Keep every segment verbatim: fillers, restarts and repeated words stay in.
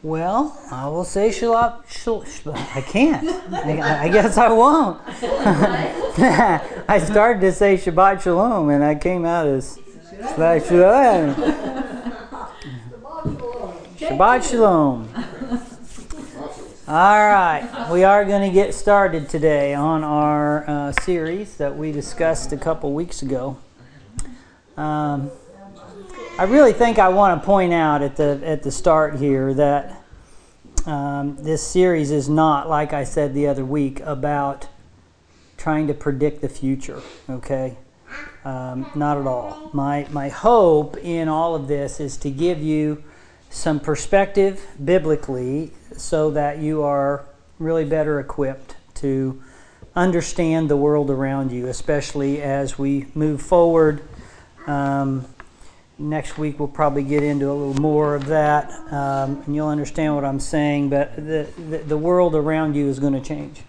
Well, I will say shalom. Shal, shal, I can't. I, I guess I won't. I started to say Shabbat Shalom, and I came out as Shabbat Shalom. Shabbat Shalom. All right, we are going to get started today on our uh, series that we discussed a couple weeks ago. Um, I really think I want to point out at the at the start here that um, this series is not, like I said the other week, about trying to predict the future. Okay, um, not at all. My my hope in all of this is to give you some perspective biblically, so that you are really better equipped to understand the world around you, especially as we move forward. Um, Next week we'll probably get into a little more of that, um, and you'll understand what I'm saying, but the, the, the world around you is going to change.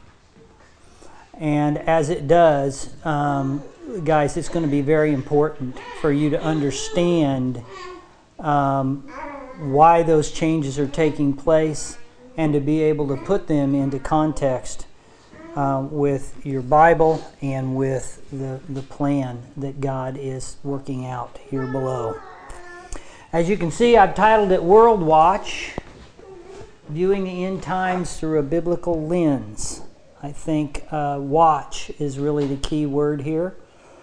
And as it does, um, guys, it's going to be very important for you to understand um, why those changes are taking place and to be able to put them into context Uh, with your Bible and with the, the plan that God is working out here below. As you can see, I've titled it World Watch, Viewing the End Times Through a Biblical Lens. I think uh, watch is really the key word here.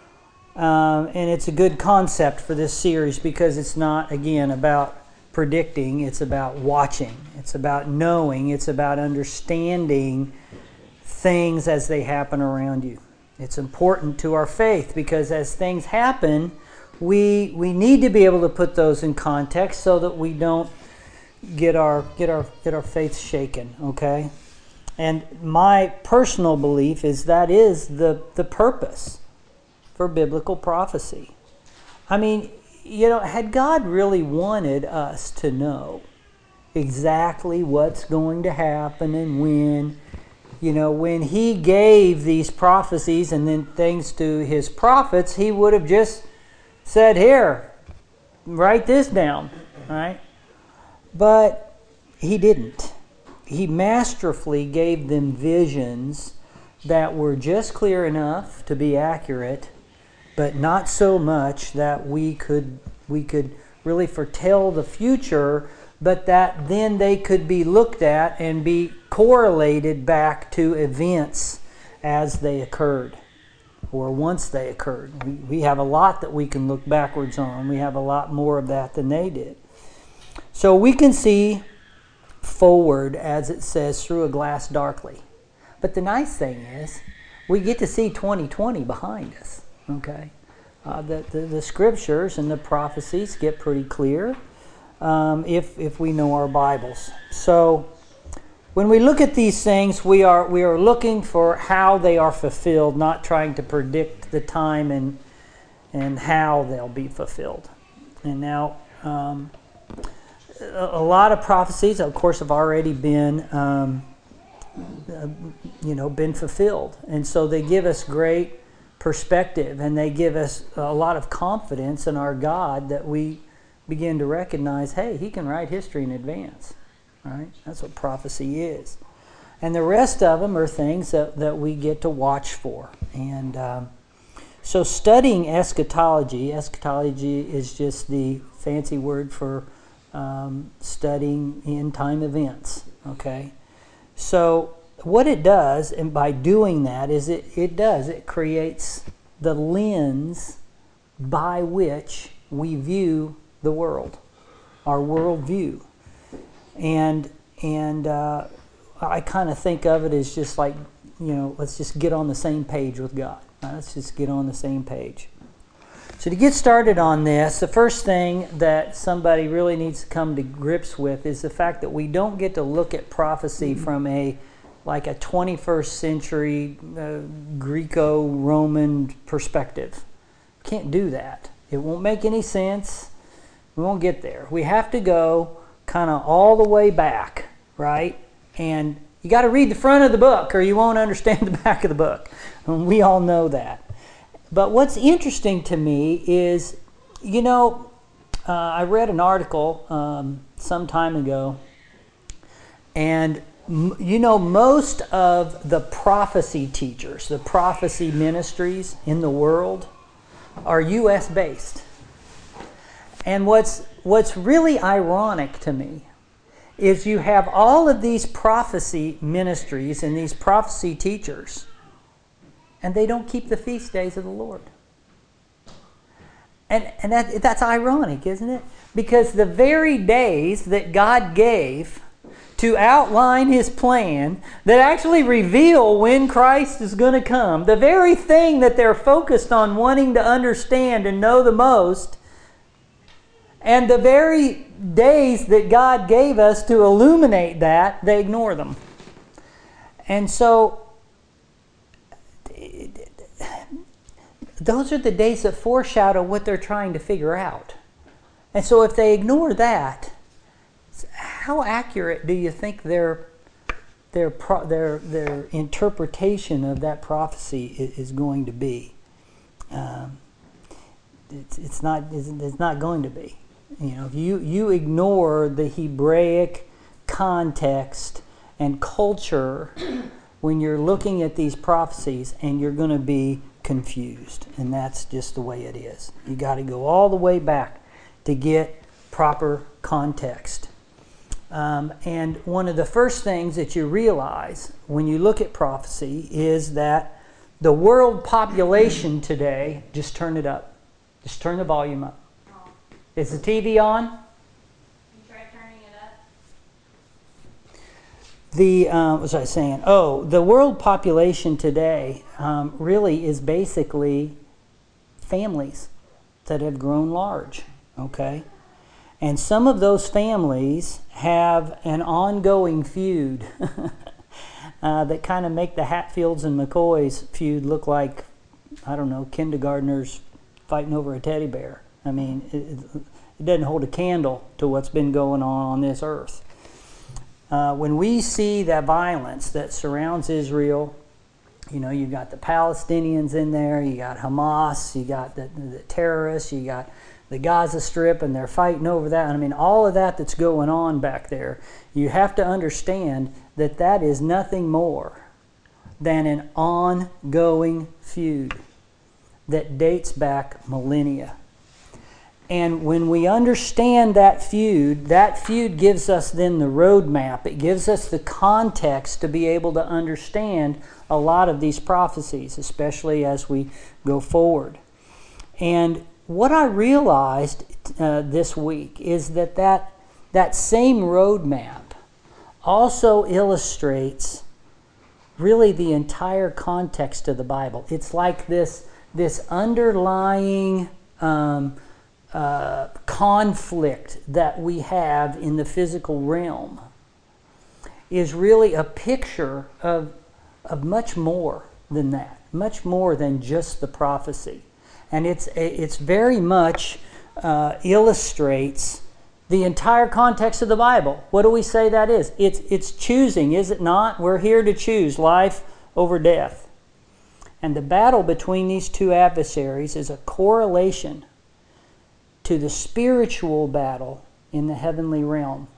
Um, and it's a good concept for this series because it's not, again, about predicting. It's about watching. It's about knowing. It's about understanding things as they happen around you. It's important to our faith because as things happen, we we need to be able to put those in context so that we don't get our get our get our faith shaken, okay? And my personal belief is that is the the purpose for biblical prophecy. I mean, you know, had God really wanted us to know exactly what's going to happen and when, you know, when he gave these prophecies and then things to his prophets, he would have just said, here, write this down, right? But he didn't. He masterfully gave them visions that were just clear enough to be accurate, but not so much that we could we could really foretell the future, but that then they could be looked at and be correlated back to events as they occurred or once they occurred. We, we have a lot that we can look backwards on. We have a lot more of that than they did. So we can see forward, as it says, through a glass darkly. But the nice thing is we get to see twenty twenty behind us. Okay, uh, the, the, the scriptures and the prophecies get pretty clear. Um, if if we know our Bibles. So when we look at these things, we are we are looking for how they are fulfilled, not trying to predict the time and and how they'll be fulfilled. And now um, a, a lot of prophecies, of course, have already been um, uh, you know been fulfilled, and so they give us great perspective, and they give us a lot of confidence in our God that we begin to recognize, hey, he can write history in advance, right? That's what prophecy is. And the rest of them are things that, that we get to watch for. And um, so studying eschatology, eschatology is just the fancy word for um, studying end-time events, okay? So what it does, and by doing that, is it, it does, it creates the lens by which we view the world, our worldview, and and uh, I kind of think of it as just like, you know, let's just get on the same page with God. Right? Let's just get on the same page. So to get started on this, the first thing that somebody really needs to come to grips with is the fact that we don't get to look at prophecy from a like a twenty-first century uh, Greco-Roman perspective. Can't do that. It won't make any sense. We won't get there. We have to go kind of all the way back, right? And you got to read the front of the book or you won't understand the back of the book. And we all know that. But what's interesting to me is, you know, uh, I read an article um, some time ago And you know, most of the prophecy teachers, the prophecy ministries in the world are U S based. And what's what's really ironic to me is you have all of these prophecy ministries and these prophecy teachers, and they don't keep the feast days of the Lord. And, and that, that's ironic, isn't it? Because the very days that God gave to outline His plan, that actually reveal when Christ is going to come, the very thing that they're focused on wanting to understand and know the most, and the very days that God gave us to illuminate that, they ignore them. And so, those are the days that foreshadow what they're trying to figure out. And so if they ignore that, how accurate do you think their their pro, their their interpretation of that prophecy is, is going to be? Um, it's it's not it's, it's not going to be. You know, if you you ignore the Hebraic context and culture when you're looking at these prophecies, and you're going to be confused, and that's just the way it is. You got to go all the way back to get proper context. Um, and one of the first things that you realize when you look at prophecy is that the world population today, just turn it up. Just turn the volume up. Is the T V on? You try turning it up. The, uh, what was I saying? Oh, the world population today um, really is basically families that have grown large, okay? And some of those families have an ongoing feud uh, that kind of make the Hatfields and McCoys feud look like, I don't know, kindergartners fighting over a teddy bear. I mean, it, it doesn't hold a candle to what's been going on on this earth. Uh, when we see that violence that surrounds Israel, you know, you've got the Palestinians in there, you got Hamas, you got the, the terrorists, you got the Gaza Strip, and they're fighting over that. I mean, all of that that's going on back there, you have to understand that that is nothing more than an ongoing feud that dates back millennia. And when we understand that feud, that feud gives us then the roadmap. It gives us the context to be able to understand a lot of these prophecies, especially as we go forward. And what I realized uh, this week is that, that that same roadmap also illustrates really the entire context of the Bible. It's like this, this underlying um, uh, conflict that we have in the physical realm is really a picture of, of much more than that, much more than just the prophecy. And it's it's very much uh, illustrates the entire context of the Bible. What do we say that is? It's it's choosing, is it not? We're here to choose life over death. And the battle between these two adversaries is a correlation to the spiritual battle in the heavenly realm.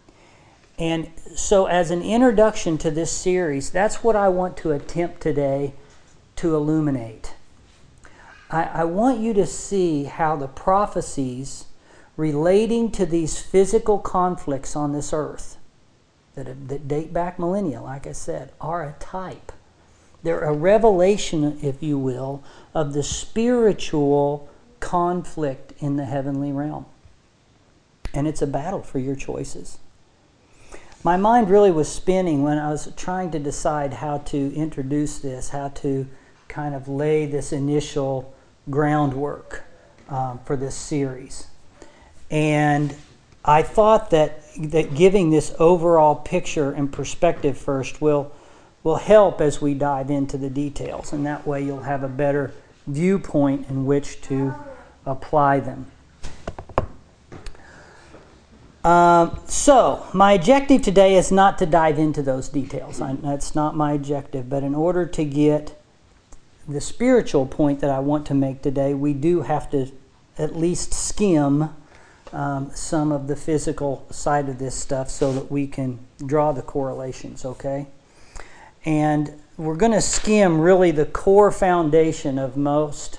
And so as an introduction to this series, that's what I want to attempt today to illuminate. I, I want you to see how the prophecies relating to these physical conflicts on this earth that, have, that date back millennia, like I said, are a type. They're a revelation, if you will, of the spiritual conflict in the heavenly realm. And it's a battle for your choices. My mind really was spinning when I was trying to decide how to introduce this, how to kind of lay this initial groundwork um, for this series. And I thought that, that giving this overall picture and perspective first will, will help as we dive into the details. And that way you'll have a better viewpoint in which to apply them. Um, so, my objective today is not to dive into those details. I, that's not my objective. But in order to get the spiritual point that I want to make today, we do have to at least skim um, some of the physical side of this stuff so that we can draw the correlations, okay? And we're going to skim really the core foundation of most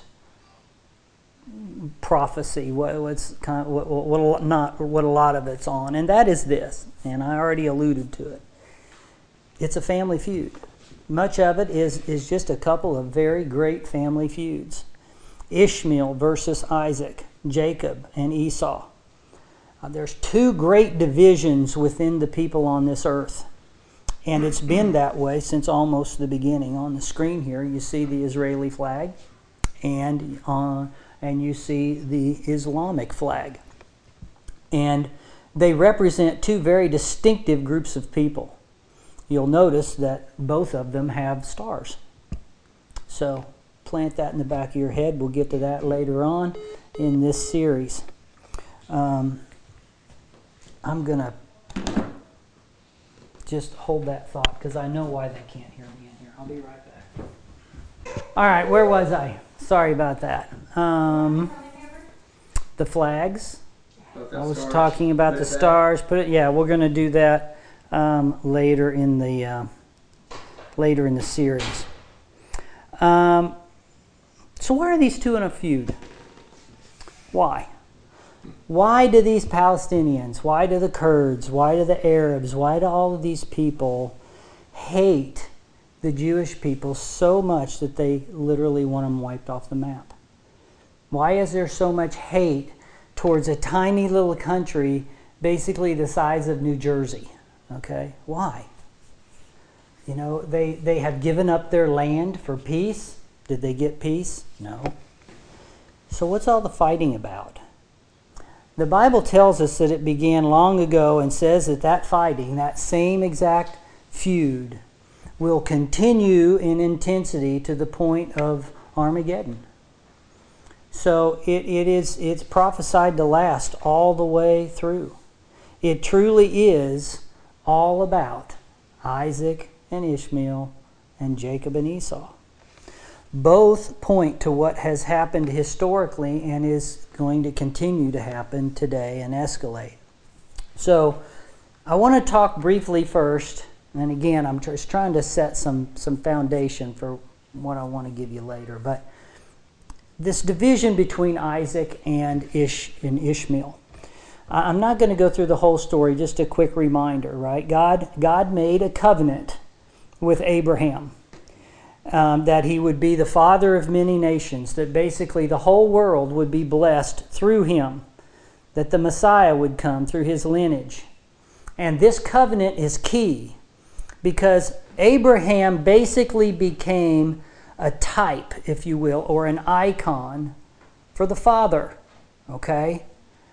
prophecy, what, what's kind of, what, what, not, what a lot of it's on, and that is this, and I already alluded to it. It's a family feud. Much of it is, is just a couple of very great family feuds. Ishmael versus Isaac, Jacob and Esau. Uh, there's two great divisions within the people on this earth. And it's been that way since almost the beginning. On the screen here, you see the Israeli flag, and uh, and you see the Islamic flag. And they represent two very distinctive groups of people. You'll notice that both of them have stars. So plant that in the back of your head. We'll get to that later on in this series. Um, I'm going to just hold that thought because I know why they can't hear me in here. I'll be right back. All right, where was I? Sorry about that. Um, the flags. I was stars. talking about Put the stars. Put it. Yeah, we're going to do that um, later in the uh, later in the series. Um, so why are these two in a feud? Why? Why do these Palestinians, why do the Kurds, why do the Arabs, why do all of these people hate the Jewish people so much that they literally want them wiped off the map? Why is there so much hate towards a tiny little country basically the size of New Jersey? Okay, why? You know, they, they have given up their land for peace. Did they get peace? No. So what's all the fighting about? The Bible tells us that it began long ago and says that that fighting, that same exact feud, will continue in intensity to the point of Armageddon. So it, it is, it's prophesied to last all the way through. It truly is all about Isaac and Ishmael and Jacob and Esau. Both point to what has happened historically and is going to continue to happen today and escalate. So I want to talk briefly first, and again, I'm just trying to set some, some foundation for what I want to give you later. But this division between Isaac and, Ish, and Ishmael. I'm not going to go through the whole story, just a quick reminder, right? God, God made a covenant with Abraham. Um, that he would be the father of many nations, that basically the whole world would be blessed through him, that the Messiah would come through his lineage. And this covenant is key because Abraham basically became a type, if you will, or an icon for the Father, okay?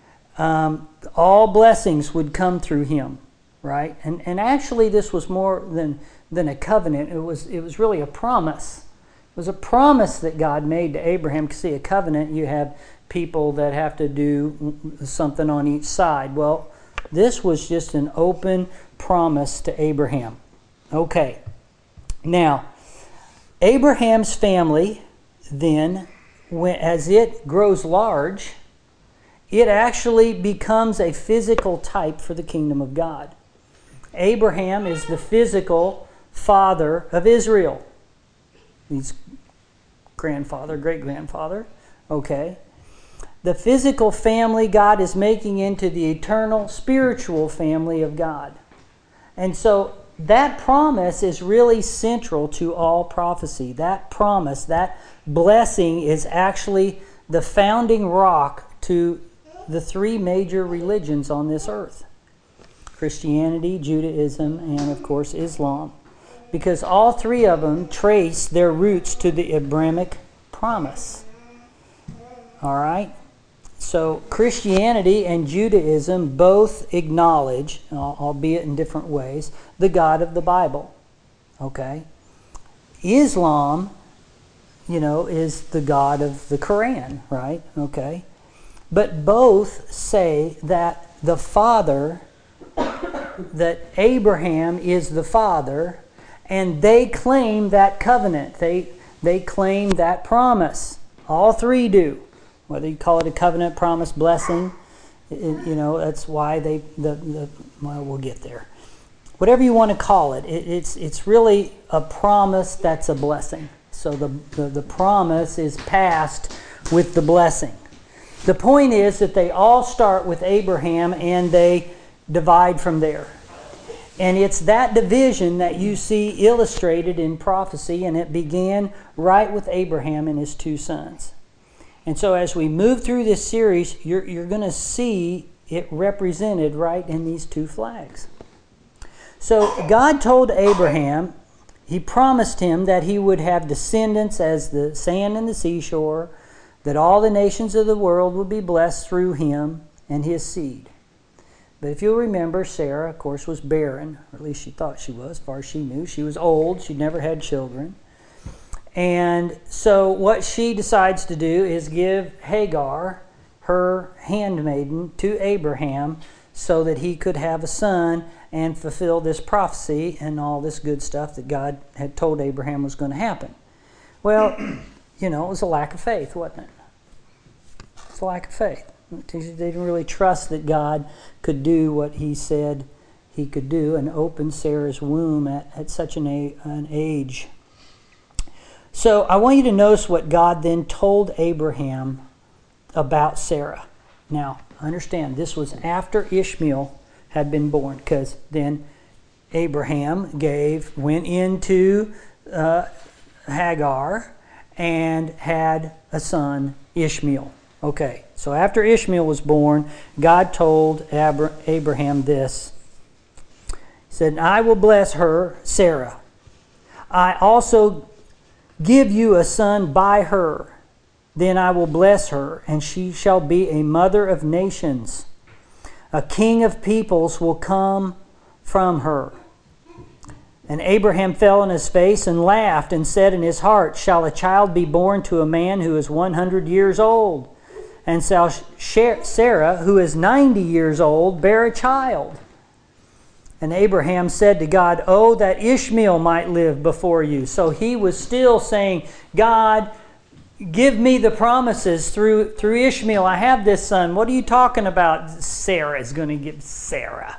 Um, all blessings would come through him, right? And, and actually this was more than... than a covenant. It was it was really a promise. It was a promise that God made to Abraham. Because see, a covenant, you have people that have to do something on each side. Well, this was just an open promise to Abraham. Okay. Now, Abraham's family then, when, as it grows large, it actually becomes a physical type for the kingdom of God. Abraham is the physical father of Israel. He's grandfather, great-grandfather. Okay. The physical family God is making into the eternal spiritual family of God. And so that promise is really central to all prophecy. That promise, that blessing is actually the founding rock to the three major religions on this earth. Christianity, Judaism, and of course Islam. Because all three of them trace their roots to the Abrahamic promise. All right? So Christianity and Judaism both acknowledge, albeit in different ways, the God of the Bible. Okay? Islam, you know, is the God of the Quran, right? Okay? But both say that the Father, that Abraham is the father, and they claim that covenant. They, they claim that promise. All three do. Whether you call it a covenant, promise, blessing, It- you know, that's why they, the, the, well, we'll get there. Whatever you want to call it, it it's, it's really a promise that's a blessing. So the, the, the promise is passed with the blessing. The point is that they all start with Abraham and they divide from there. And it's that division that you see illustrated in prophecy, and it began right with Abraham and his two sons. And so as we move through this series, you're, you're going to see it represented right in these two flags. So God told Abraham, he promised him that he would have descendants as the sand and the seashore, that all the nations of the world would be blessed through him and his seed. But if you'll remember, Sarah, of course, was barren, or at least she thought she was, as far as she knew. She was old. She'd never had children. And so what she decides to do is give Hagar, her handmaiden, to Abraham so that he could have a son and fulfill this prophecy and all this good stuff that God had told Abraham was going to happen. Well, you know, it was a lack of faith, wasn't it? It's a lack of faith. They didn't really trust that God could do what he said he could do and open Sarah's womb at, at such an, a, an age. So I want you to notice what God then told Abraham about Sarah. Now, understand, this was after Ishmael had been born, because then Abraham gave, went into uh, Hagar and had a son, Ishmael. Okay, so after Ishmael was born, God told Abra- Abraham this. He said, I will bless her, Sarah. I also give you a son by her. Then I will bless her, and she shall be a mother of nations. A king of peoples will come from her. And Abraham fell on his face and laughed and said in his heart, shall a child be born to a man who is one hundred years old? And shall Sarah, who is ninety years old, bear a child? And Abraham said to God, oh, that Ishmael might live before you. So he was still saying, God, give me the promises through, through Ishmael. I have this son. What are you talking about? Sarah is going to give Sarah.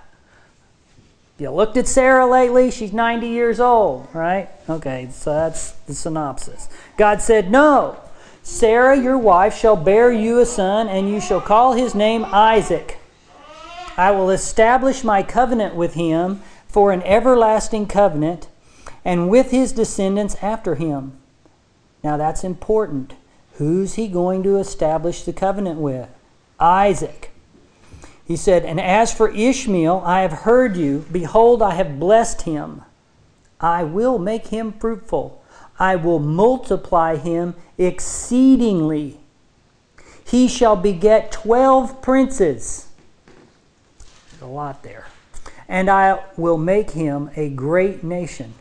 You looked at Sarah lately? She's ninety years old, right? Okay, so that's the synopsis. God said, no. Sarah, your wife, shall bear you a son, and you shall call his name Isaac. I will establish my covenant with him for an everlasting covenant, and with his descendants after him. Now that's important. Who's he going to establish the covenant with? Isaac. He said, and as for Ishmael, I have heard you. Behold, I have blessed him. I will make him fruitful. I will multiply him exceedingly. He shall beget twelve princes. There's a lot there. And I will make him a great nation.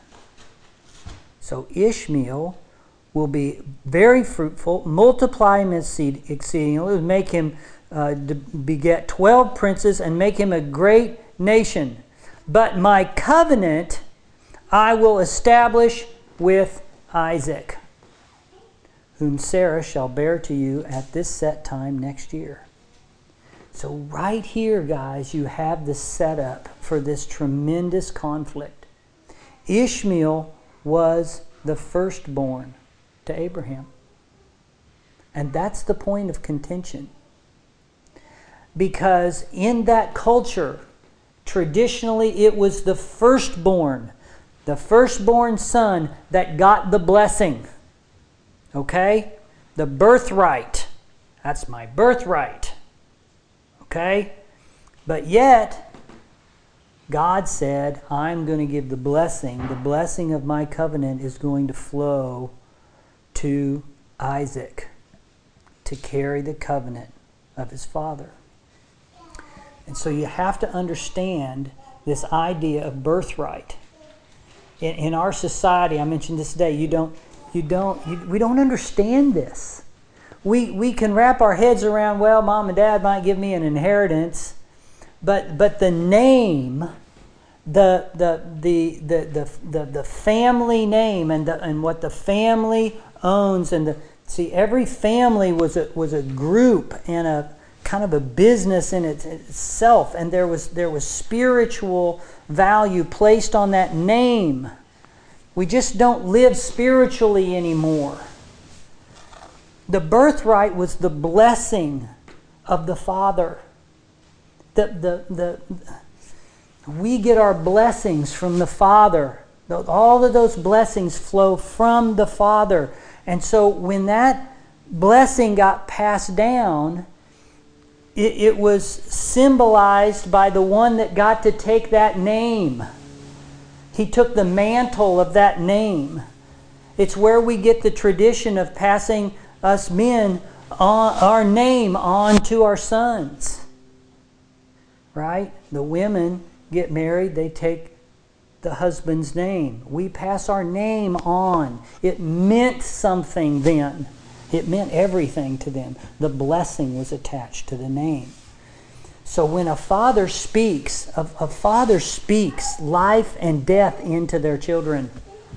So Ishmael will be very fruitful, multiply him exceedingly, make him uh, beget twelve princes, and make him a great nation. But my covenant I will establish with Isaac, whom Sarah shall bear to you at this set time next year. So right here, guys, you have the setup for this tremendous conflict. Ishmael was the firstborn to Abraham. And that's the point of contention. Because in that culture, traditionally it was the firstborn, the firstborn son that got the blessing. Okay? The birthright. That's my birthright. Okay? But yet, God said, I'm going to give the blessing. The blessing of my covenant is going to flow to Isaac to carry the covenant of his father. And so you have to understand this idea of birthright. In, in our society, I mentioned this today, you don't, you don't, you, we don't understand this. We we can wrap our heads around, well, mom and dad might give me an inheritance, but but the name, the the the the the, the, the family name and the, and what the family owns, and the see every family was a was a group and a kind of a business in it, itself, and there was there was spiritual value placed on that name. We just don't live spiritually anymore. The birthright was the blessing of the Father. The, the, the, we get our blessings from the Father. All of those blessings flow from the Father. And so when that blessing got passed down, it, it was symbolized by the one that got to take that name. He took the mantle of that name. It's where we get the tradition of passing us men on, our name on to our sons. Right? The women get married, they take the husband's name. We pass our name on. It meant something then. It meant everything to them. The blessing was attached to the name. So when a father speaks, a, a father speaks life and death into their children.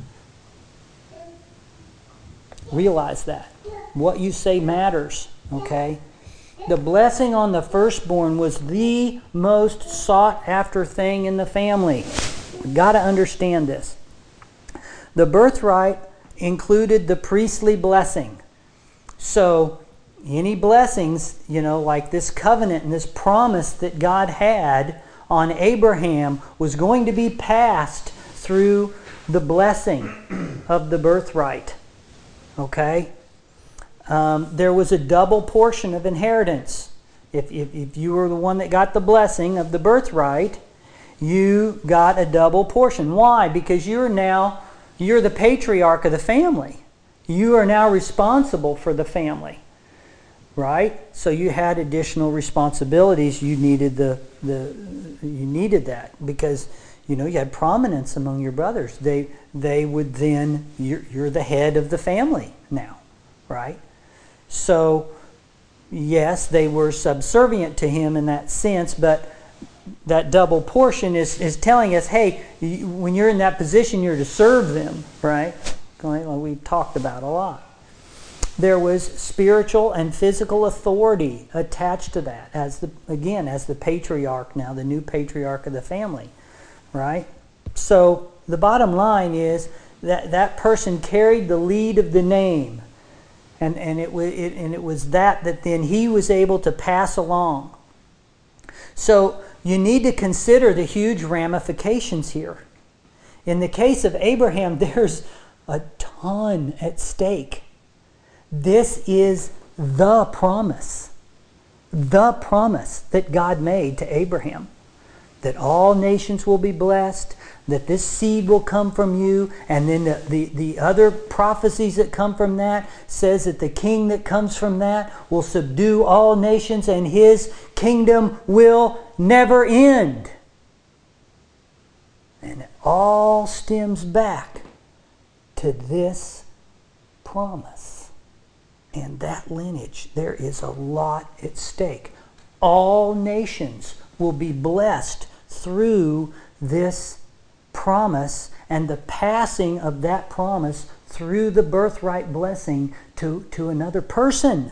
Realize that. What you say matters, okay? The blessing on the firstborn was the most sought after thing in the family. We've got to understand this. The birthright included the priestly blessing. So any blessings, you know, like this covenant and this promise that God had on Abraham was going to be passed through the blessing of the birthright. Okay? Um, there was a double portion of inheritance. If, if, if you were the one that got the blessing of the birthright, you got a double portion. Why? Because you're now, you're the patriarch of the family. You are now responsible for the family. Right? So you had additional responsibilities. You needed the, the you needed that because, you know, you had prominence among your brothers. They they would then, you're, you're the head of the family now. Right? So, yes, they were subservient to him in that sense, but that double portion is, is telling us, hey, you, when you're in that position, you're to serve them, right? Like we've talked about a lot. There was spiritual and physical authority attached to that, as the again, as the patriarch now, the new patriarch of the family, right? So the bottom line is that that person carried the lead of the name. And, and, it, it, and it was that that then he was able to pass along. So you need to consider the huge ramifications here. In the case of Abraham, there's a ton at stake. This is the promise. The promise that God made to Abraham. That all nations will be blessed, that this seed will come from you, and then the, the, the other prophecies that come from that says that the king that comes from that will subdue all nations and his kingdom will never end. And it all stems back to this promise. And that lineage, there is a lot at stake. All nations will be blessed through this promise and the passing of that promise through the birthright blessing to, to another person.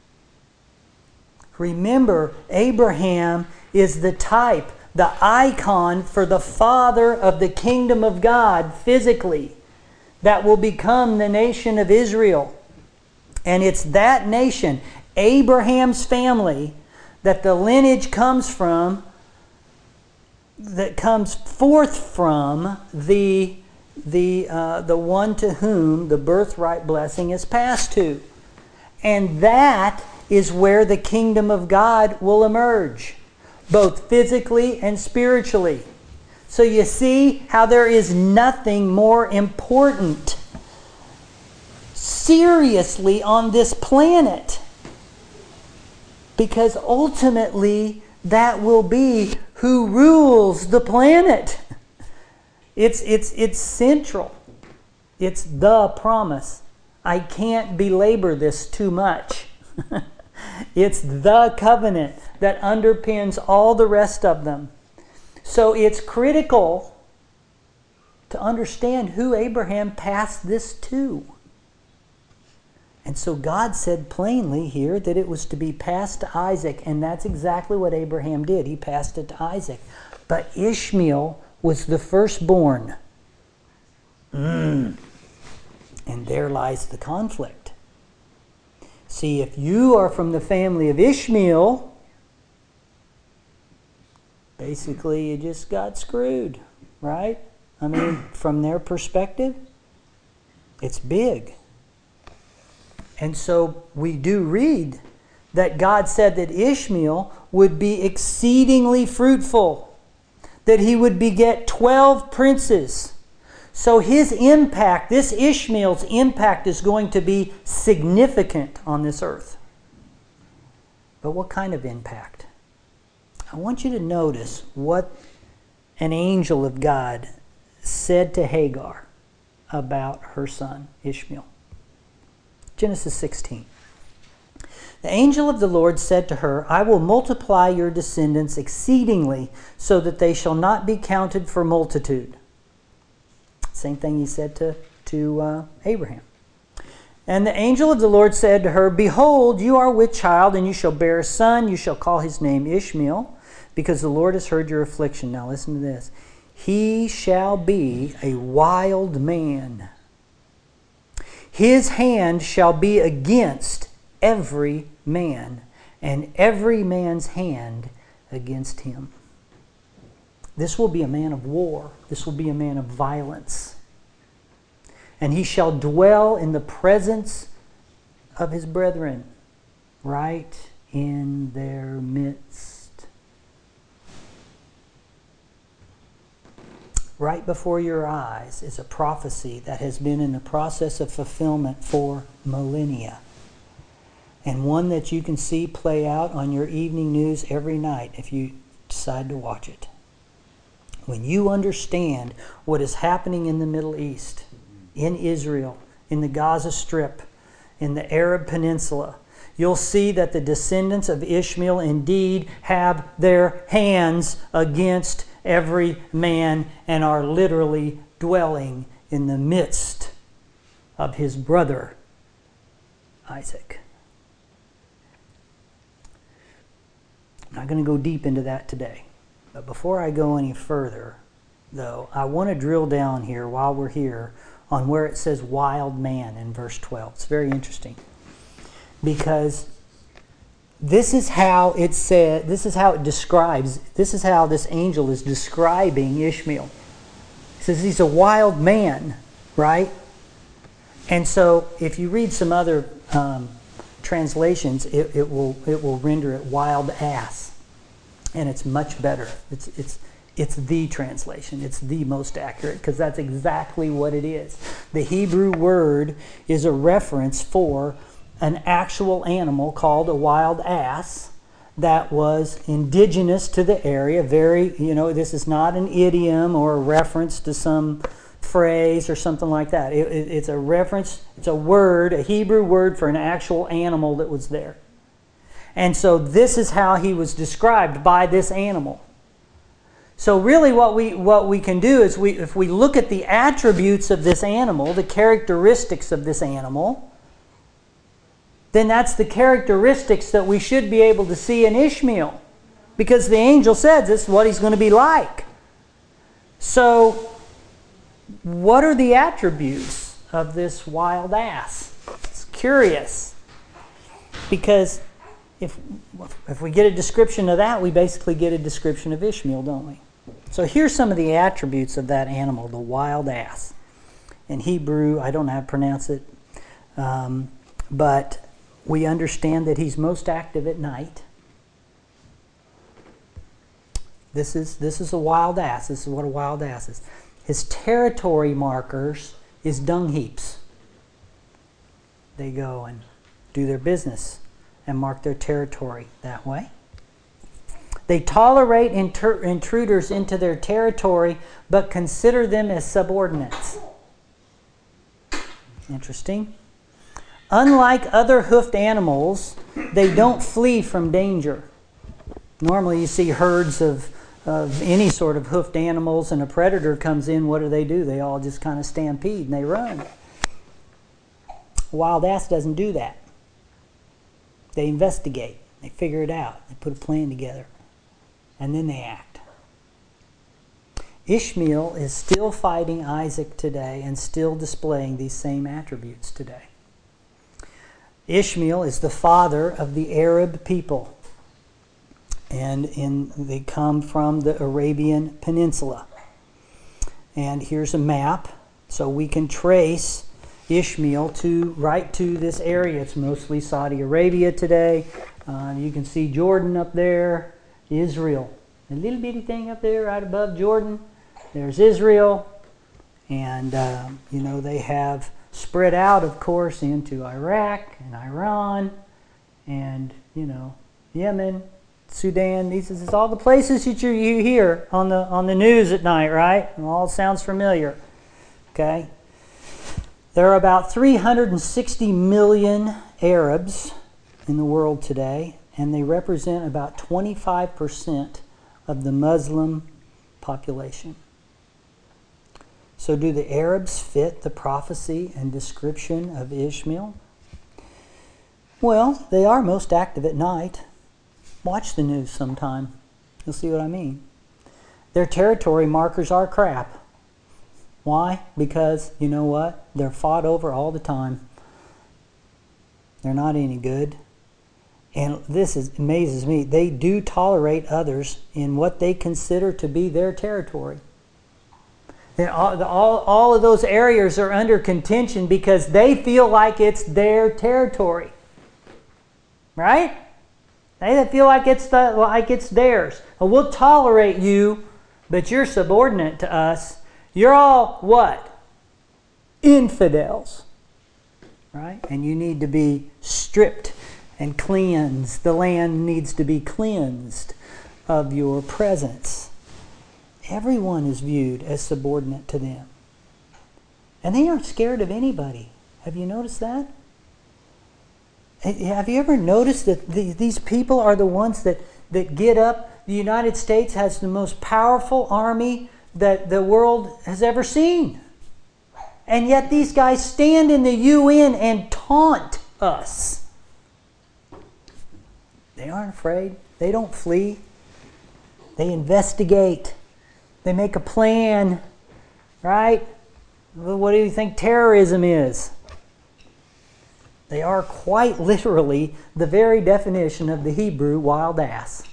Remember, Abraham is the type, the icon for the father of the kingdom of God physically that will become the nation of Israel. And it's that nation, Abraham's family, that the lineage comes from, that comes forth from the, the, uh, the one to whom the birthright blessing is passed to. And that is where the kingdom of God will emerge, both physically and spiritually. So you see how there is nothing more important seriously on this planet. Because ultimately, that will be who rules the planet. It's, it's, it's central. It's the promise. I can't belabor this too much. It's the covenant that underpins all the rest of them. So it's critical to understand who Abraham passed this to. And so God said plainly here that it was to be passed to Isaac, and that's exactly what Abraham did. He passed it to Isaac. But Ishmael was the firstborn. Mm. And there lies the conflict. See, if you are from the family of Ishmael, basically you just got screwed, right? I mean, from their perspective, it's big. And so we do read that God said that Ishmael would be exceedingly fruitful, that he would beget twelve princes. So his impact, this Ishmael's impact, is going to be significant on this earth. But what kind of impact? I want you to notice what an angel of God said to Hagar about her son, Ishmael. Genesis sixteen. The angel of the Lord said to her, I will multiply your descendants exceedingly, so that they shall not be counted for multitude. Same thing he said to, to uh, Abraham. And the angel of the Lord said to her, Behold, you are with child, and you shall bear a son. You shall call his name Ishmael, because the Lord has heard your affliction. Now listen to this. He shall be a wild man. His hand shall be against every man, and every man's hand against him. This will be a man of war. This will be a man of violence. And he shall dwell in the presence of his brethren, right in their midst. Right before your eyes is a prophecy that has been in the process of fulfillment for millennia. And one that you can see play out on your evening news every night if you decide to watch it. When you understand what is happening in the Middle East, in Israel, in the Gaza Strip, in the Arab Peninsula, you'll see that the descendants of Ishmael indeed have their hands against every man and are literally dwelling in the midst of his brother, Isaac. I'm not going to go deep into that today. But before I go any further, though, I want to drill down here while we're here on where it says wild man in verse twelve. It's very interesting. Because this is how it said, this is how it describes, this is how this angel is describing Ishmael. He says he's a wild man, right? And so if you read some other um, translations, it, it will it will render it wild ass. And it's much better. It's it's it's the translation. It's the most accurate because that's exactly what it is. The Hebrew word is a reference for an actual animal called a wild ass that was indigenous to the area. Very, you know, this is not an idiom or a reference to some phrase or something like that. It, it, it's a reference, it's a word, a Hebrew word for an actual animal that was there. And so this is how he was described by this animal. So really what we what we can do is we if we look at the attributes of this animal, the characteristics of this animal, then that's the characteristics that we should be able to see in Ishmael. Because the angel says this is what he's going to be like. So what are the attributes of this wild ass? It's curious. Because If, if we get a description of that, we basically get a description of Ishmael, don't we? So here's some of the attributes of that animal, the wild ass. In Hebrew, I don't know how to pronounce it, um, but we understand that he's most active at night. This is, this is a wild ass. This is what a wild ass is. His territory markers is dung heaps. They go and do their business and mark their territory that way. They tolerate inter- intruders into their territory, but consider them as subordinates. Interesting. Unlike other hoofed animals, they don't flee from danger. Normally you see herds of, of any sort of hoofed animals and a predator comes in, what do they do? They all just kind of stampede and they run. A wild ass doesn't do that. They investigate. They figure it out. They put a plan together. And then they act. Ishmael is still fighting Isaac today and still displaying these same attributes today. Ishmael is the father of the Arab people. And in, they come from the Arabian Peninsula. And here's a map so we can trace Ishmael to right to this area. It's mostly Saudi Arabia today. Uh, you can see Jordan up there, Israel. A little bitty thing up there right above Jordan. There's Israel. And, uh, you know, they have spread out, of course, into Iraq and Iran and, you know, Yemen, Sudan. These is all the places that you, you hear on the, on the news at night, right? It all sounds familiar. Okay? There are about three hundred sixty million Arabs in the world today, and they represent about twenty-five percent of the Muslim population. So do the Arabs fit the prophecy and description of Ishmael? Well, they are most active at night. Watch the news sometime. You'll see what I mean. Their territory markers are crap. Why? Because, you know what? They're fought over all the time. They're not any good. And this is, amazes me. They do tolerate others in what they consider to be their territory. And all, all, all of those areas are under contention because they feel like it's their territory. Right? They feel like it's, the, like it's theirs. Well, we'll tolerate you, but you're subordinate to us. You're all what? Infidels. Right? And you need to be stripped and cleansed. The land needs to be cleansed of your presence. Everyone is viewed as subordinate to them. And they aren't scared of anybody. Have you noticed that? Have you ever noticed that the, these people are the ones that, that get up? The United States has the most powerful army that the world has ever seen. And yet these guys stand in the U N and taunt us. They aren't afraid. They don't flee. They investigate. They make a plan. Right? What do you think terrorism is? They are quite literally the very definition of the Hebrew wild ass.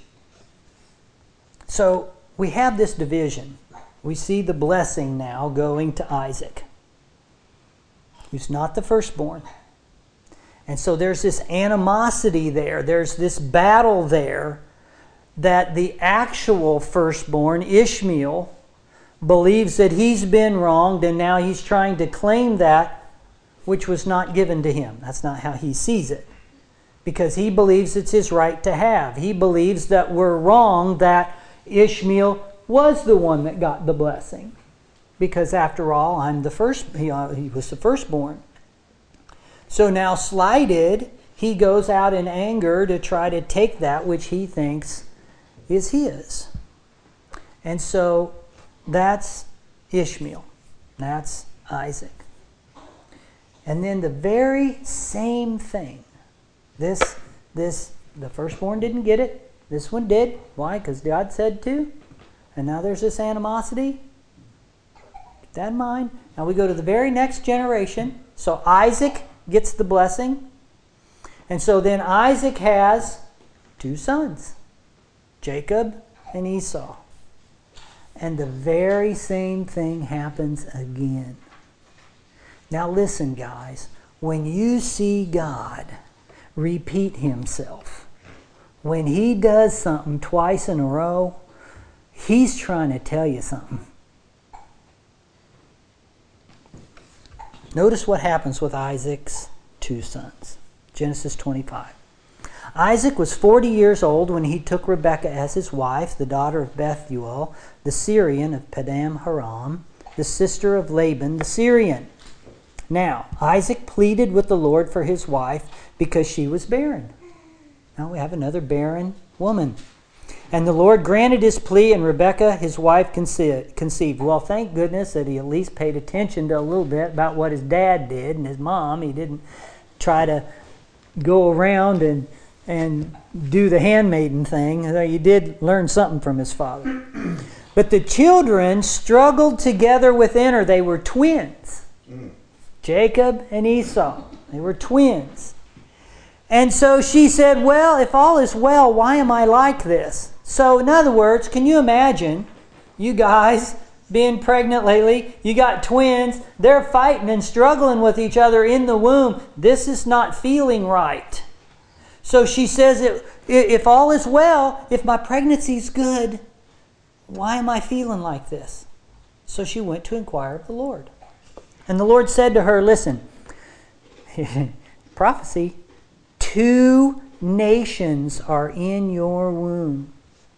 So we have this division. We see the blessing now going to Isaac, who's not the firstborn. And so there's this animosity there. There's this battle there that the actual firstborn, Ishmael, believes that he's been wronged and now he's trying to claim that which was not given to him. That's not how he sees it. Because he believes it's his right to have. He believes that we're wrong, that Ishmael was the one that got the blessing. Because after all, I'm the first, he, uh, he was the firstborn. So now slighted, he goes out in anger to try to take that which he thinks is his. And so that's Ishmael. That's Isaac. And then the very same thing. This, this, the firstborn didn't get it. This one did. Why? Because God said to. And now there's this animosity. Keep that in mind. Now we go to the very next generation. So Isaac gets the blessing. And so then Isaac has two sons. Jacob and Esau. And the very same thing happens again. Now listen, guys. When you see God repeat himself, when he does something twice in a row, he's trying to tell you something. Notice what happens with Isaac's two sons. Genesis twenty-five. Isaac was forty years old when he took Rebekah as his wife, the daughter of Bethuel, the Syrian of Padam Haram, the sister of Laban the Syrian. Now, Isaac pleaded with the Lord for his wife because she was barren. Now we have another barren woman. And the Lord granted his plea, and Rebekah, his wife, conceived. Well, thank goodness that he at least paid attention to a little bit about what his dad did and his mom. He didn't try to go around and and do the handmaiden thing. He did learn something from his father. But the children struggled together within her. They were twins. Mm. Jacob and Esau. They were twins. And so she said, well, if all is well, why am I like this? So in other words, can you imagine you guys being pregnant lately? You got twins. They're fighting and struggling with each other in the womb. This is not feeling right. So she says, if all is well, if my pregnancy's good, why am I feeling like this? So she went to inquire of the Lord. And the Lord said to her, listen, prophecy, two nations are in your womb.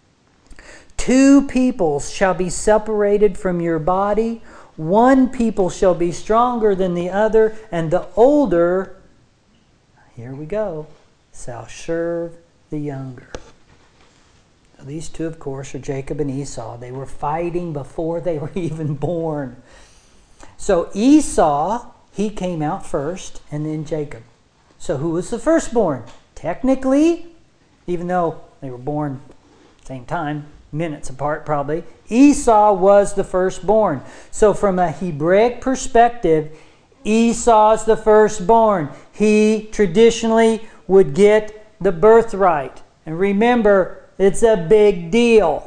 Two peoples shall be separated from your body. One people shall be stronger than the other, and the older, here we go, shall serve the younger. Now, these two, of course, are Jacob and Esau. They were fighting before they were even born. So Esau, he came out first, and then Jacob. So who was the firstborn? Technically, even though they were born same time, minutes apart probably, Esau was the firstborn. So from a Hebraic perspective, Esau's the firstborn. He traditionally would get the birthright. And remember, it's a big deal.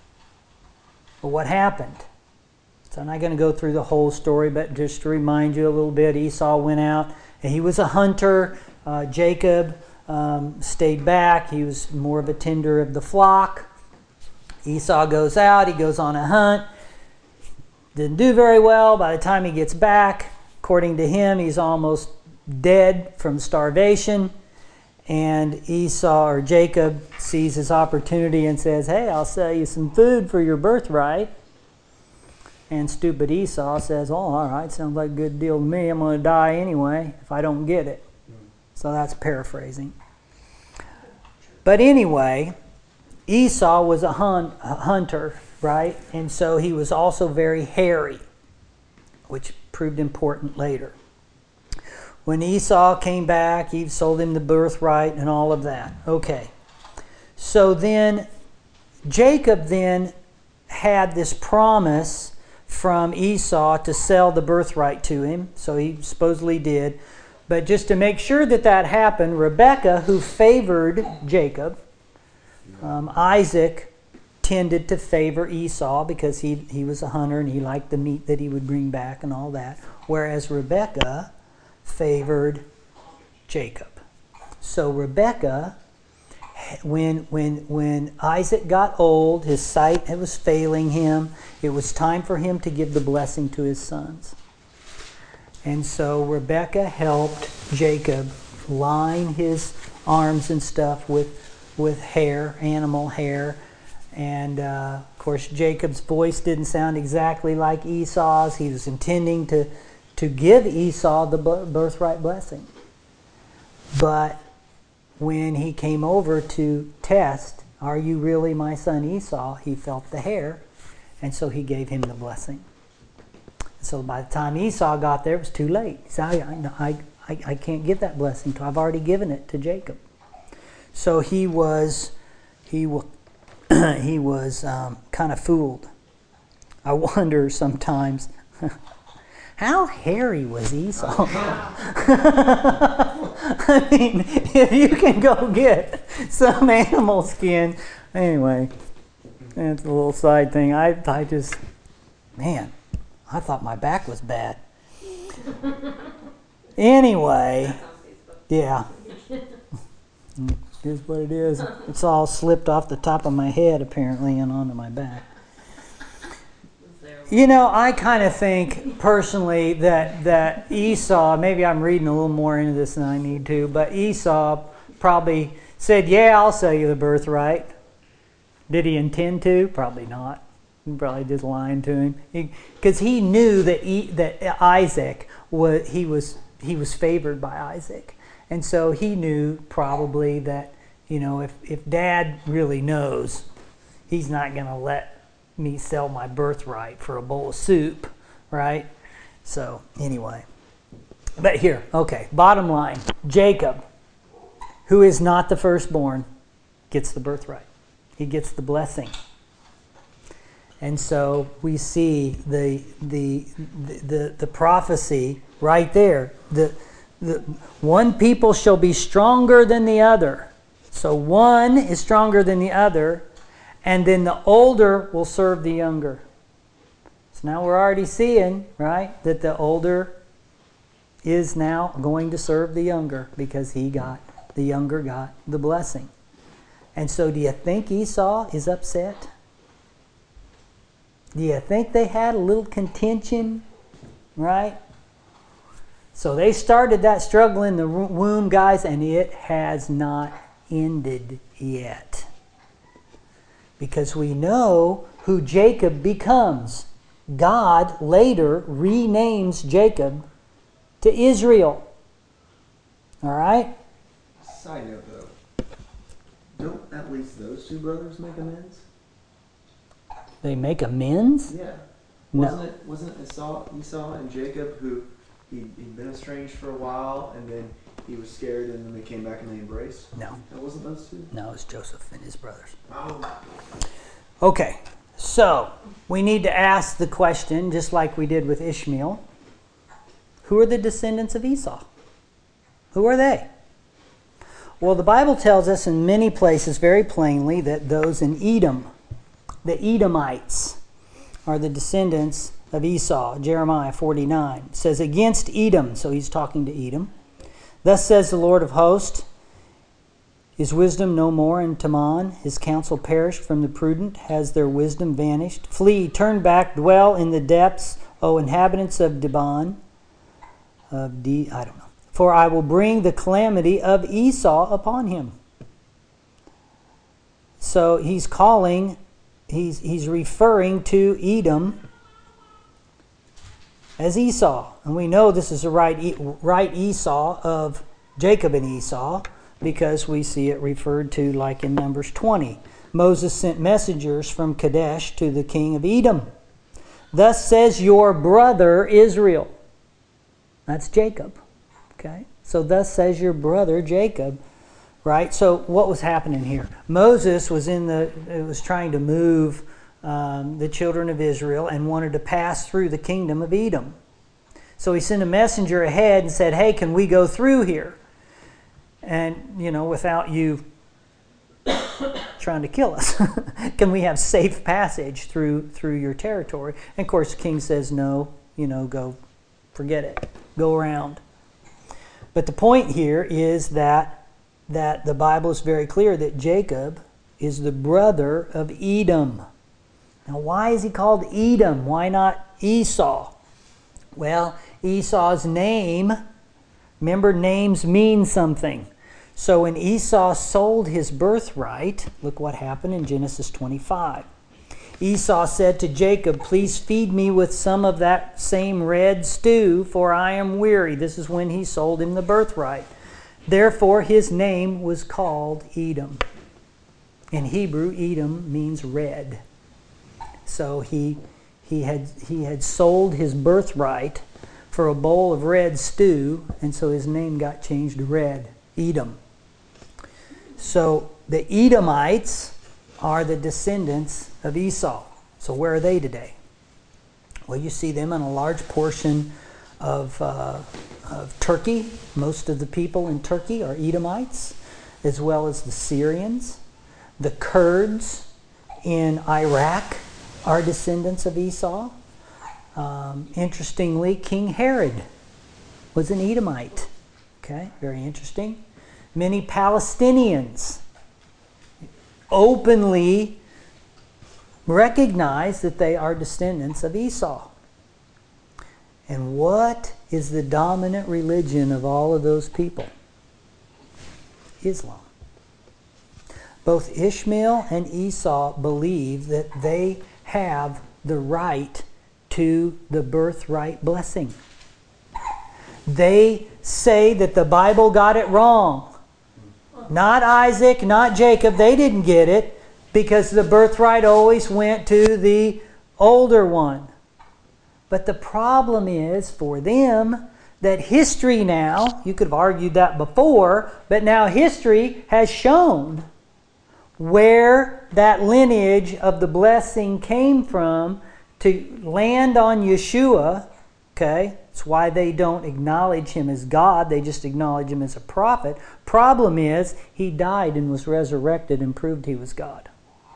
But what happened? So I'm not going to go through the whole story, but just to remind you a little bit, Esau went out and he was a hunter. Uh, Jacob um, stayed back. He was more of a tender of the flock. Esau goes out. He goes on a hunt. Didn't do very well. By the time he gets back, according to him, he's almost dead from starvation. And Esau, or Jacob, sees his opportunity and says, hey, I'll sell you some food for your birthright. And stupid Esau says, oh, all right, sounds like a good deal to me. I'm going to die anyway if I don't get it. So that's paraphrasing. But anyway, Esau was a, hun- a hunter, right? And so he was also very hairy, which proved important later. When Esau came back, Eve sold him the birthright and all of that. Okay. So then Jacob then had this promise from Esau to sell the birthright to him. So he supposedly did. But just to make sure that that happened, Rebekah, who favored Jacob, um, Isaac tended to favor Esau because he, he was a hunter and he liked the meat that he would bring back and all that. Whereas Rebekah favored Jacob. So Rebekah, when when when Isaac got old, his sight was failing him, it was time for him to give the blessing to his sons. And so Rebekah helped Jacob line his arms and stuff with with hair, animal hair. And uh, of course Jacob's voice didn't sound exactly like Esau's. He was intending to to give Esau the birthright blessing. But when he came over to test, are you really my son Esau? He felt the hair, and so he gave him the blessing. So by the time Esau got there, it was too late. He said, I, I, I, I can't give that blessing to, I've already given it to Jacob. So he was, he, wa- he was um, kind of fooled. I wonder sometimes, how hairy was Esau? I mean, if you can go get some animal skin. Anyway, that's a little side thing. I, I just, man, I thought my back was bad. Anyway, yeah. Here's what it is. It's all slipped off the top of my head, apparently, and onto my back. You know, I kind of think personally that, that Esau, maybe I'm reading a little more into this than I need to, but Esau probably said, yeah, I'll sell you the birthright. Did he intend to? Probably not. He probably just lying to him. Because he, he knew that he, that Isaac, was, he, was, he was favored by Isaac. And so he knew probably that, you know, if, if Dad really knows, he's not going to let me sell my birthright for a bowl of soup, right? So anyway, But here, okay, bottom line, Jacob, who is not the firstborn, gets the birthright. He gets the blessing. And so we see the the the, the prophecy right there. The, the one people shall be stronger than the other. So one is stronger than the other, and then the older will serve the younger. So now we're already seeing, right, that the older is now going to serve the younger because he got, the younger got the blessing. And so do you think Esau is upset? Do you think they had a little contention, right? So they started that struggle in the womb, guys, and it has not ended yet. Because we know who Jacob becomes. God later renames Jacob to Israel. All right? Side note, though. Don't at least those two brothers make amends? They make amends? Yeah. No. Wasn't it wasn't it Esau, Esau and Jacob who he'd, he'd been estranged for a while and then he was scared and then they came back and they embraced? No. That wasn't those two? No, it's Joseph and his brothers. Oh. Okay, so we need to ask the question, just like we did with Ishmael. Who are the descendants of Esau? Who are they? Well, the Bible tells us in many places very plainly that those in Edom, the Edomites, are the descendants of Esau. Jeremiah forty-nine says, against Edom, so he's talking to Edom, thus says the Lord of hosts, is wisdom no more in Teman? His counsel perished from the prudent? Has their wisdom vanished? Flee, turn back, dwell in the depths, O inhabitants of Dibon. Of D, I don't know. For I will bring the calamity of Esau upon him. So he's calling, he's, he's referring to Edom as Esau. And we know this is the right, right Esau of Jacob and Esau, because we see it referred to like in Numbers twenty. Moses sent messengers from Kadesh to the king of Edom. Thus says your brother Israel. That's Jacob. Okay? So thus says your brother Jacob. Right? So what was happening here? Moses was in the was trying to move um, the children of Israel and wanted to pass through the kingdom of Edom. So he sent a messenger ahead and said, hey, can we go through here? And, you know, without you trying to kill us, can we have safe passage through through your territory? And of course, the king says, no, you know, go, forget it, go around. But the point here is that that the Bible is very clear that Jacob is the brother of Edom. Now, why is he called Edom? Why not Esau? Well, Esau's name, remember, names mean something. So when Esau sold his birthright, look what happened in Genesis twenty-five. Esau said to Jacob, please feed me with some of that same red stew, for I am weary. This is when he sold him the birthright. Therefore his name was called Edom. In Hebrew, Edom means red. So he, he, had, he had sold his birthright for a bowl of red stew, and so his name got changed to red, Edom. So the Edomites are the descendants of Esau. So where are they today? Well, you see them in a large portion of, uh, of Turkey. Most of the people in Turkey are Edomites, as well as the Syrians. The Kurds in Iraq are descendants of Esau. Um, interestingly, King Herod was an Edomite. Okay, very interesting. Many Palestinians openly recognize that they are descendants of Esau. And what is the dominant religion of all of those people? Islam. Both Ishmael and Esau believe that they have the right to the birthright blessing. They say that the Bible got it wrong. Not Isaac, not Jacob. They didn't get it because the birthright always went to the older one. But the problem is for them that history now, you could have argued that before, but now history has shown where that lineage of the blessing came from to land on Yeshua. Okay, that's why they don't acknowledge him as God, they just acknowledge him as a prophet. Problem is, he died and was resurrected and proved he was God.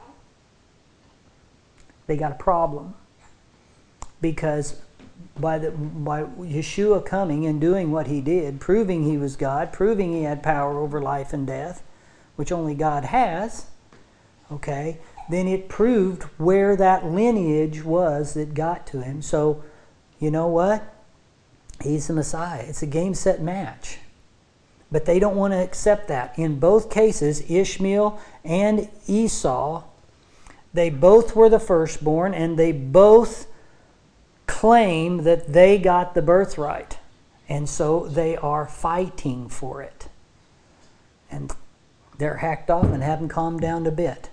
They got a problem. Because by, the, by Yeshua coming and doing what he did, proving he was God, proving he had power over life and death, which only God has, okay, then it proved where that lineage was that got to him. So, you know what? He's the Messiah. It's a game, set, match. But they don't want to accept that. In both cases, Ishmael and Esau, they both were the firstborn, and they both claim that they got the birthright. And so they are fighting for it. And they're hacked off and haven't calmed down a bit.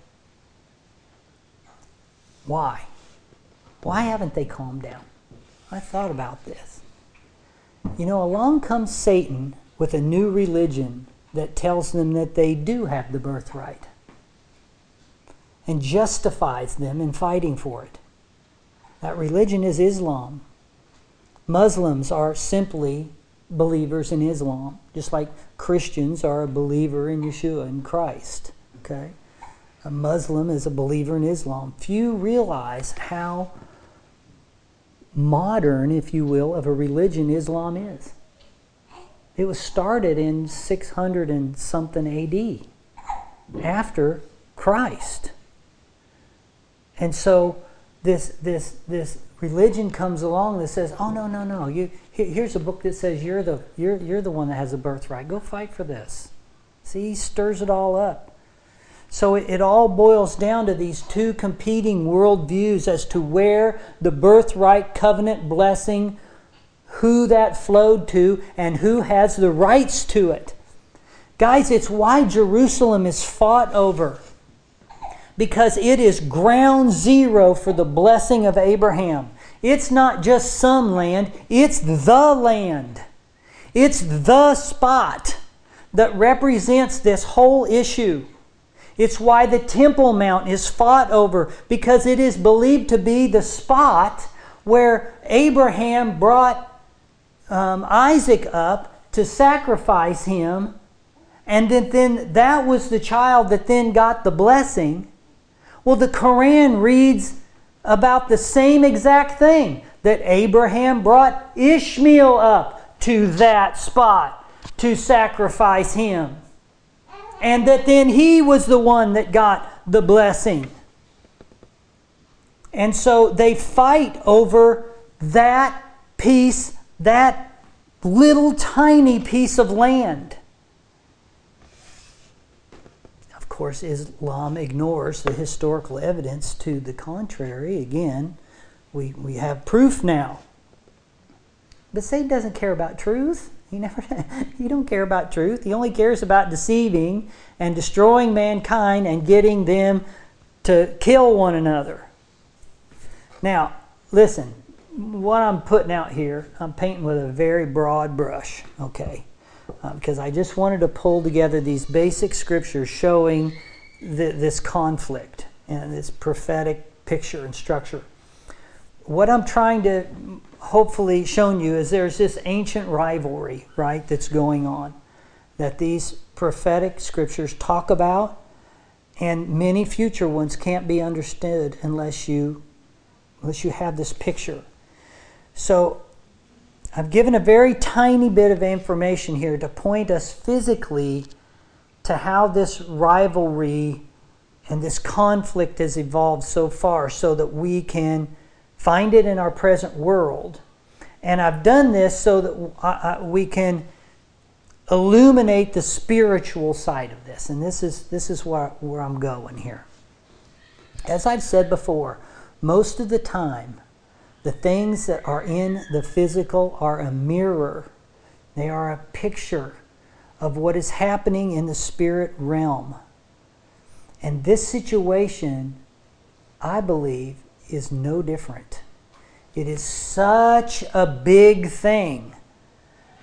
Why? Why haven't they calmed down? I thought about this. You know, along comes Satan with a new religion that tells them that they do have the birthright and justifies them in fighting for it. That religion is Islam. Muslims are simply believers in Islam, just like Christians are a believer in Yeshua, in Christ. Okay? A Muslim is a believer in Islam. Few realize how modern, if you will, of a religion Islam is. It was started in six hundred and something A D, after Christ. And so this this this religion comes along that says, "Oh no, no, no! You here's a book that says you're the you're you're the one that has a birthright. Go fight for this." See, he stirs it all up. So it, it all boils down to these two competing worldviews as to where the birthright covenant blessing, who that flowed to, and who has the rights to it. Guys, it's why Jerusalem is fought over. Because it is ground zero for the blessing of Abraham. It's not just some land, it's the land. It's the spot that represents this whole issue. It's why the Temple Mount is fought over, because it is believed to be the spot where Abraham brought um, Isaac up to sacrifice him, and then, then that was the child that then got the blessing. Well, the Quran reads about the same exact thing, that Abraham brought Ishmael up to that spot to sacrifice him. And that then he was the one that got the blessing. And so they fight over that piece, that little tiny piece of land. Of course, Islam ignores the historical evidence to the contrary. Again, we, we have proof now. But Satan doesn't care about truth. He never he don't care about truth. He only cares about deceiving and destroying mankind and getting them to kill one another. Now, listen, what I'm putting out here, I'm painting with a very broad brush, okay? Uh, because I just wanted to pull together these basic scriptures showing th- this conflict and this prophetic picture and structure. What I'm trying to hopefully show you is there's this ancient rivalry, right, that's going on, that these prophetic scriptures talk about, and many future ones can't be understood unless you unless you have this picture. So I've given a very tiny bit of information here to point us physically to how this rivalry and this conflict has evolved so far, so that we can find it in our present world. And I've done this so that I, I, we can illuminate the spiritual side of this. And this is this is where, where I'm going here. As I've said before, most of the time, the things that are in the physical are a mirror. They are a picture of what is happening in the spirit realm. And this situation, I believe, is no different. It is such a big thing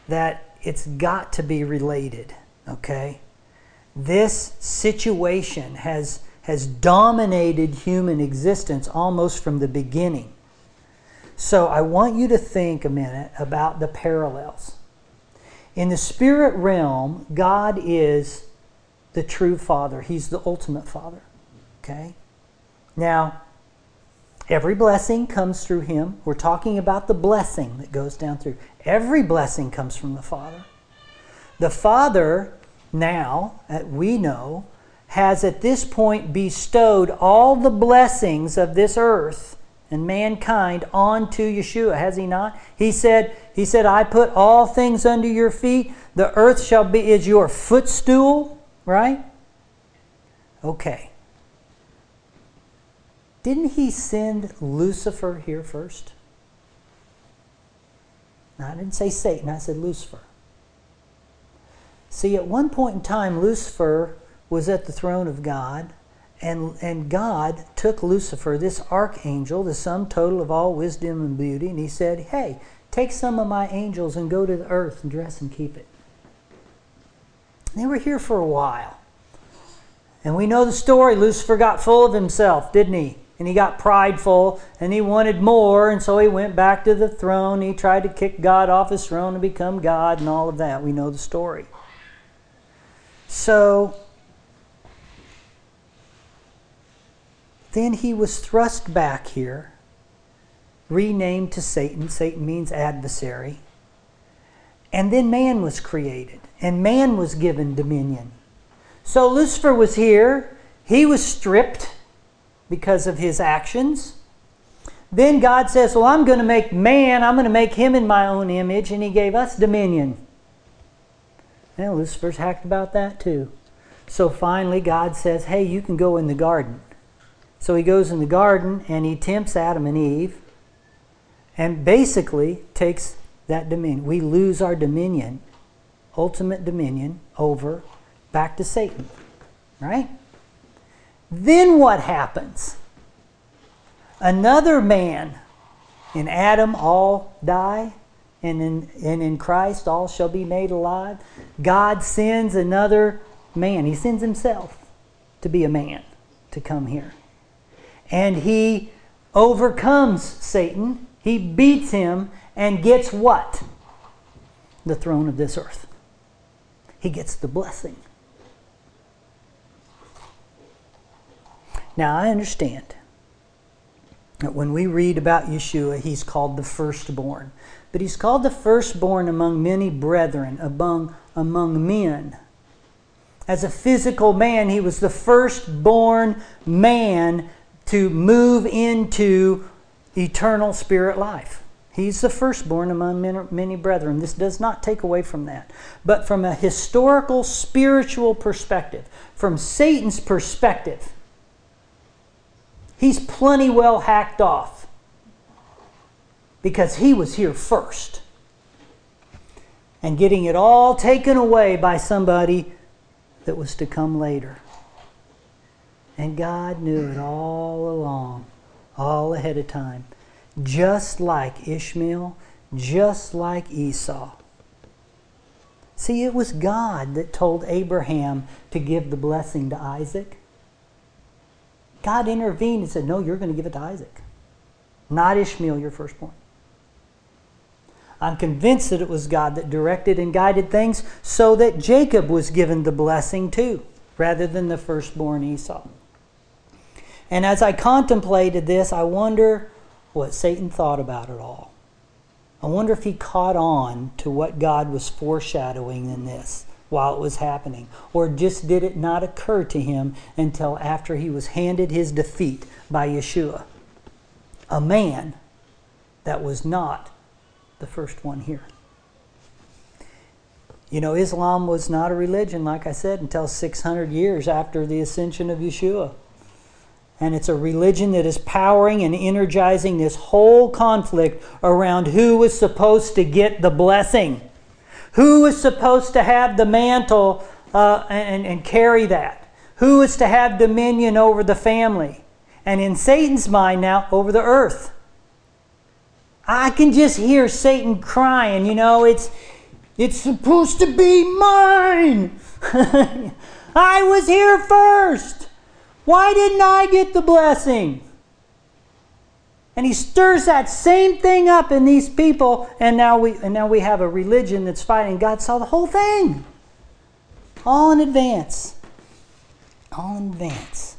that it's got to be related, okay? This situation has, has dominated human existence almost from the beginning. So I want you to think a minute about the parallels. In the spirit realm, God is the true Father. He's the ultimate Father, okay? Now, every blessing comes through Him. We're talking about the blessing that goes down through. Every blessing comes from the Father. The Father, now, that we know, has at this point bestowed all the blessings of this earth and mankind onto Yeshua, has He not? He said, He said, I put all things under your feet. The earth shall be is your footstool, right? Okay. Didn't He send Lucifer here first? Now, I didn't say Satan, I said Lucifer. See, at one point in time, Lucifer was at the throne of God, and, and God took Lucifer, this archangel, the sum total of all wisdom and beauty, and He said, hey, take some of my angels and go to the earth and dress and keep it. They were here for a while. And we know the story. Lucifer got full of himself, didn't he? And he got prideful, and he wanted more, and so he went back to the throne. He tried to kick God off His throne and become God and all of that. We know the story. So, then he was thrust back here, renamed to Satan. Satan means adversary. And then man was created, and man was given dominion. So Lucifer was here. He was stripped because of his actions. Then God says, well, I'm going to make man, I'm going to make him in my own image, and He gave us dominion. And Lucifer's hacked about that too. So finally God says, hey, you can go in the garden. So he goes in the garden and he tempts Adam and Eve and basically takes that dominion. We lose our dominion, ultimate dominion, over back to Satan. Right? Then what happens? Another man. In Adam all die, and in, and in Christ all shall be made alive. God sends another man. He sends Himself to be a man, to come here. And He overcomes Satan. He beats him and gets what? The throne of this earth. He gets the blessing. Now I understand that when we read about Yeshua, He's called the firstborn. But He's called the firstborn among many brethren, among, among men. As a physical man, He was the firstborn man to move into eternal spirit life. He's the firstborn among many brethren. This does not take away from that. But from a historical, spiritual perspective, from Satan's perspective, he's plenty well hacked off because he was here first. And getting it all taken away by somebody that was to come later. And God knew it all along, all ahead of time. Just like Ishmael, just like Esau. See, it was God that told Abraham to give the blessing to Isaac. God intervened and said, no, you're going to give it to Isaac. Not Ishmael, your firstborn. I'm convinced that it was God that directed and guided things so that Jacob was given the blessing too, rather than the firstborn Esau. And as I contemplated this, I wonder what Satan thought about it all. I wonder if he caught on to what God was foreshadowing in this while it was happening. Or just did it not occur to him until after he was handed his defeat by Yeshua. A man that was not the first one here. You know, Islam was not a religion, like I said, until six hundred years after the ascension of Yeshua. And it's a religion that is powering and energizing this whole conflict around who was supposed to get the blessing. Who was supposed to have the mantle uh, and, and carry that? Who was to have dominion over the family? And in Satan's mind now, over the earth. I can just hear Satan crying, you know, it's It's supposed to be mine. I was here first. Why didn't I get the blessing? And he stirs that same thing up in these people, and now we and now we have a religion that's fighting. God saw the whole thing. All in advance. All in advance.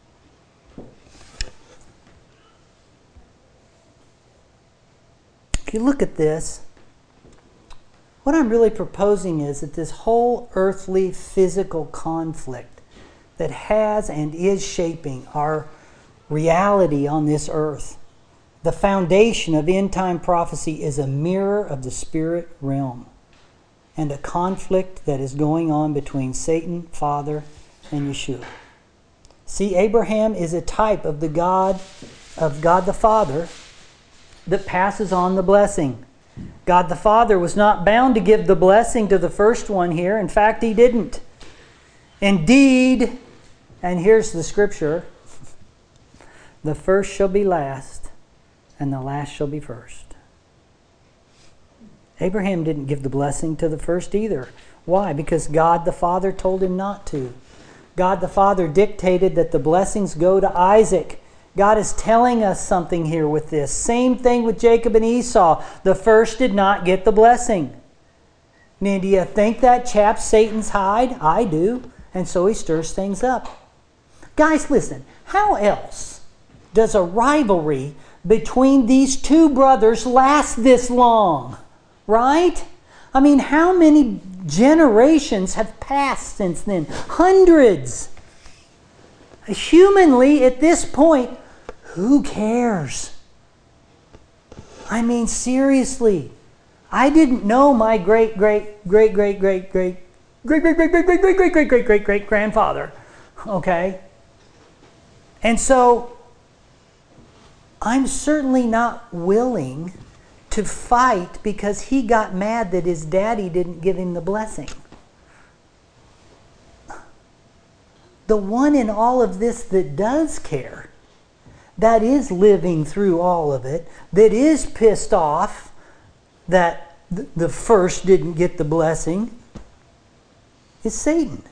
If you look at this, what I'm really proposing is that this whole earthly physical conflict that has and is shaping our reality on this earth, the foundation of end-time prophecy is a mirror of the spirit realm and a conflict that is going on between Satan, Father, and Yeshua. See, Abraham is a type of the God, of God the Father, that passes on the blessing. God the Father was not bound to give the blessing to the first one here. In fact, he didn't. Indeed, and here's the scripture, the first shall be last, and the last shall be first. Abraham didn't give the blessing to the first either. Why? Because God the Father told him not to. God the Father dictated that the blessings go to Isaac. God is telling us something here with this. Same thing with Jacob and Esau. The first did not get the blessing. Now, do you think that chap's Satan's hide? I do. And so he stirs things up. Guys, listen. How else does a rivalry between these two brothers last this long? Right? I mean, how many generations have passed since then? Hundreds. Humanly, at this point, who cares? I mean, seriously. I didn't know my great, great, great, great, great, great, great, great, great, great, great, great, great, great, great, great, great grandfather. Okay? And so, I'm certainly not willing to fight because he got mad that his daddy didn't give him the blessing. The one in all of this that does care, that is living through all of it, that is pissed off that the first didn't get the blessing, is Satan.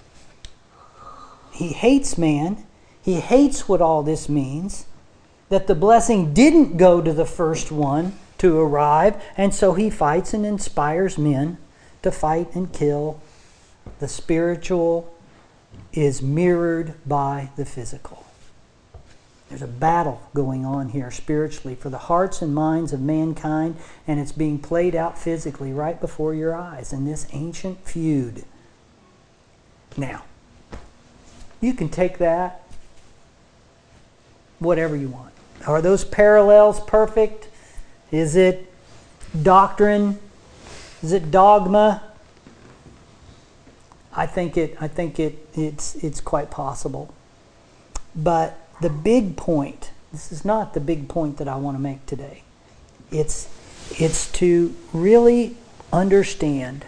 He hates man. He hates what all this means, that the blessing didn't go to the first one to arrive, and so he fights and inspires men to fight and kill. The spiritual is mirrored by the physical. There's a battle going on here spiritually for the hearts and minds of mankind, and it's being played out physically right before your eyes in this ancient feud. Now, you can take that whatever you want. Are those parallels perfect? Is it doctrine? Is it dogma? I think it. I think it. It's. It's quite possible. But the big point. This is not the big point that I want to make today. It's. It's to really understand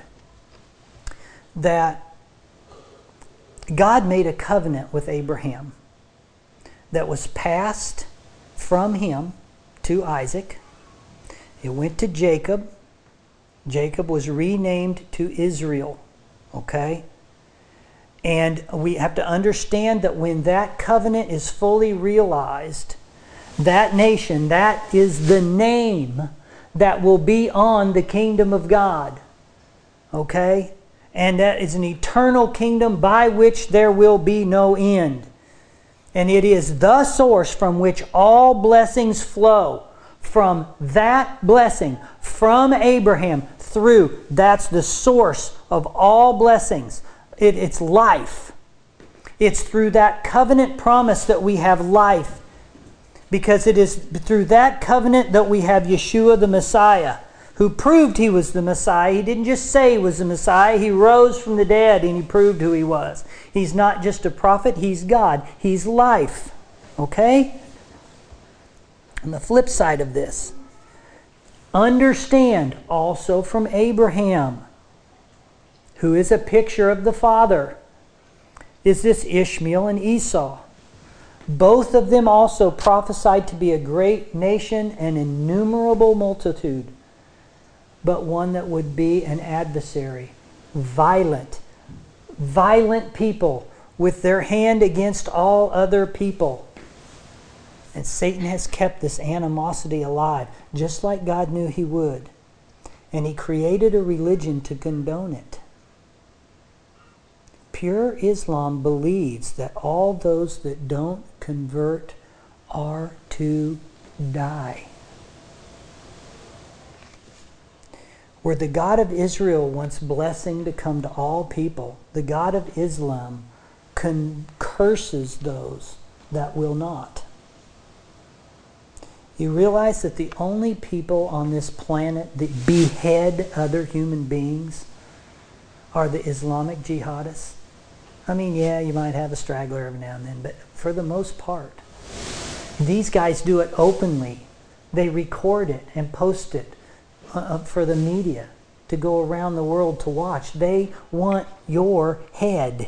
that God made a covenant with Abraham that was passed from him to Isaac. It went to Jacob. Jacob was renamed to Israel. Okay? And we have to understand that when that covenant is fully realized, that nation, that is the name that will be on the kingdom of God. Okay? And that is an eternal kingdom by which there will be no end. And it is the source from which all blessings flow. From that blessing, from Abraham through, that's the source of all blessings. It, it's life. It's through that covenant promise that we have life. Because it is through that covenant that we have Yeshua the Messiah, who proved he was the Messiah. He didn't just say he was the Messiah. He rose from the dead and he proved who he was. He's not just a prophet. He's God. He's life. Okay? On the flip side of this, understand also from Abraham, who is a picture of the Father, is this Ishmael and Esau. Both of them also prophesied to be a great nation and innumerable multitude. but one that would be an adversary. Violent. Violent people with their hand against all other people. And Satan has kept this animosity alive, just like God knew he would. And he created a religion to condone it. Pure Islam believes that all those that don't convert are to die. Where the God of Israel wants blessing to come to all people, the God of Islam con- curses those that will not. You realize that the only people on this planet that behead other human beings are the Islamic jihadists? I mean, yeah, you might have a straggler every now and then, but for the most part, these guys do it openly. They record it and post it uh, for the media to go around the world to watch. They want your head.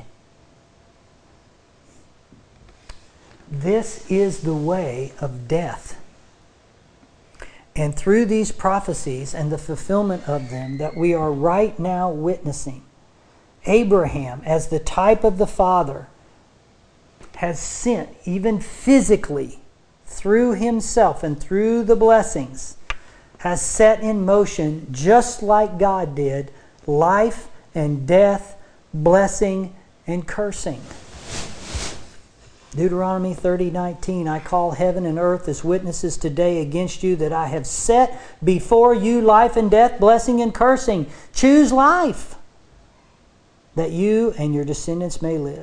This is the way of death. And through these prophecies and the fulfillment of them that we are right now witnessing, Abraham, as the type of the Father, has sent, even physically, through himself and through the blessings, has set in motion, just like God did, life and death, blessing and cursing. Deuteronomy thirty nineteen, I call heaven and earth as witnesses today against you that I have set before you life and death, blessing and cursing. Choose life, that you and your descendants may live.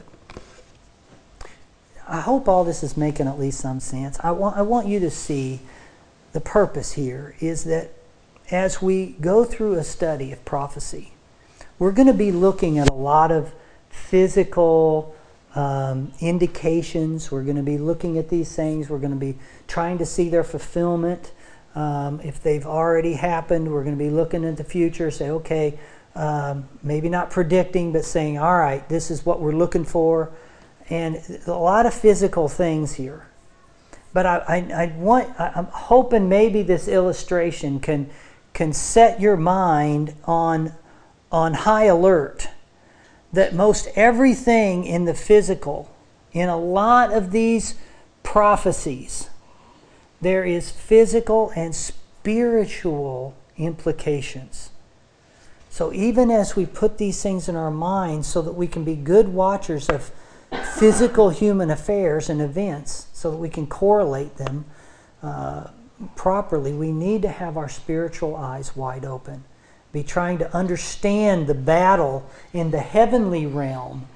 I hope all this is making at least some sense. I want, I want you to see the purpose here is that as we go through a study of prophecy, we're going to be looking at a lot of physical um, indications. We're going to be looking at these things. We're going to be trying to see their fulfillment. Um, if they've already happened, we're going to be looking at the future, say, okay, um, maybe not predicting, but saying, all right, this is what we're looking for. And a lot of physical things here. But I, I, I want, I'm hoping maybe this illustration can, can set your mind on, on high alert. That most everything in the physical, in a lot of these prophecies, there is physical and spiritual implications. So even as we put these things in our minds so that we can be good watchers of physical human affairs and events, so that we can correlate them uh, properly, we need to have our spiritual eyes wide open. Be trying to understand the battle in the heavenly realm